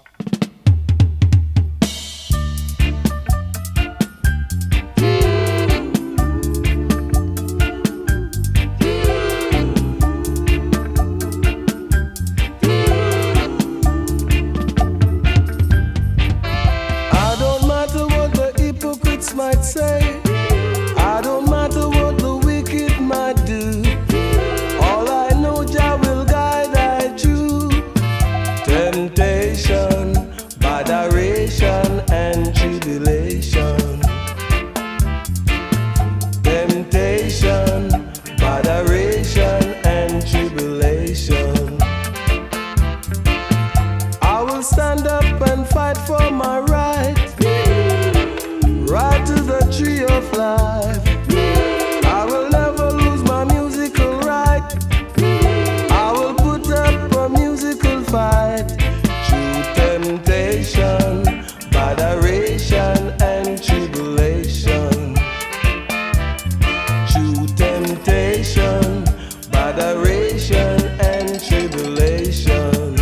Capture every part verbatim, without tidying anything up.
I don't matter what the hypocrites might say. I don't matter what the wicked might do. All I know, Jah will guide I through temptation, botheration, and tribulation. Temptation, botheration, and tribulation. I will stand up and fight for my right, right to the tree of life. I will never lose my musical right. I will put up a musical fight. Through temptation, botheration, and tribulation. Through temptation, botheration, and tribulation.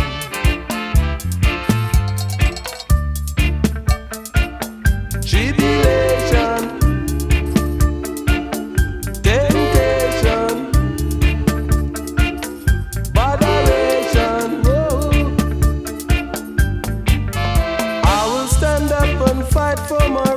Tribulation, temptation, botheration. Whoa. I will stand up and fight for my